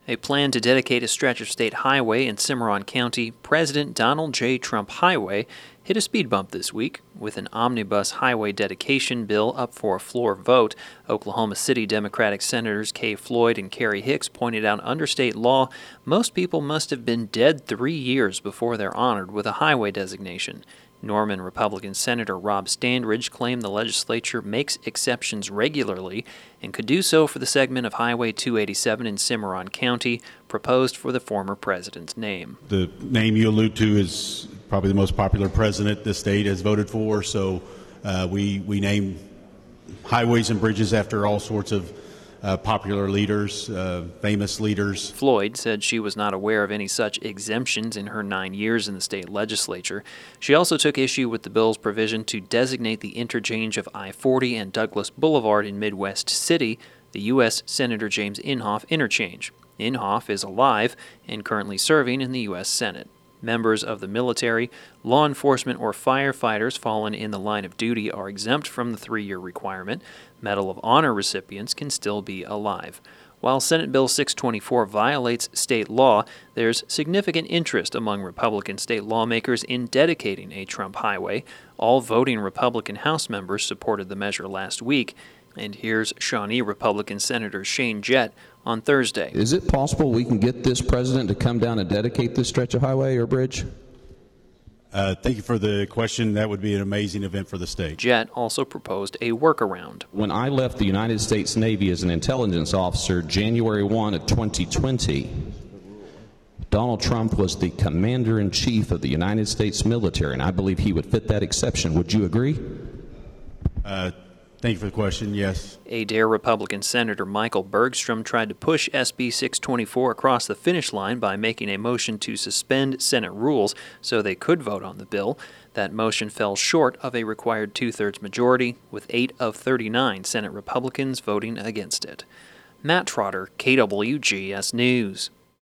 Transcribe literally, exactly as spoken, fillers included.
A plan to dedicate a stretch of state highway in Cimarron County, President Donald J. Trump Highway, hit a speed bump this week. With an omnibus highway dedication bill up for a floor vote, Oklahoma City Democratic Senators Kay Floyd and Kerry Hicks pointed out under state law, most people must have been dead three years before they're honored with a highway designation. Norman Republican Senator Rob Standridge claimed the legislature makes exceptions regularly and could do so for the segment of Highway two eighty-seven in Cimarron County proposed for the former president's name. The name you allude to is probably the most popular president the state has voted for, so uh, we, we name highways and bridges after all sorts of Uh, popular leaders, uh, famous leaders. Floyd said she was not aware of any such exemptions in her nine years in the state legislature. She also took issue with the bill's provision to designate the interchange of I forty and Douglas Boulevard in Midwest City the U S Senator James Inhofe interchange. Inhofe is alive and currently serving in the U S Senate. Members of the military, law enforcement, or firefighters fallen in the line of duty are exempt from the three-year requirement. Medal of Honor recipients can still be alive. While Senate Bill six twenty-four violates state law, there's significant interest among Republican state lawmakers in dedicating a Trump highway. All voting Republican House members supported the measure last week. And here's Shawnee Republican Senator Shane Jett on Thursday. Is it possible we can get this president to come down and dedicate this stretch of highway or bridge? Uh, thank you for the question. That would be an amazing event for the state. Jett also proposed a workaround. When I left the United States Navy as an intelligence officer January first of twenty twenty, Donald Trump was the commander-in-chief of the United States military, and I believe he would fit that exception. Would you agree? Uh, Thank you for the question. Yes. Adair Republican Senator Michael Bergstrom tried to push S B six twenty-four across the finish line by making a motion to suspend Senate rules so they could vote on the bill. That motion fell short of a required two-thirds majority, with eight of thirty-nine Senate Republicans voting against it. Matt Trotter, K W G S News.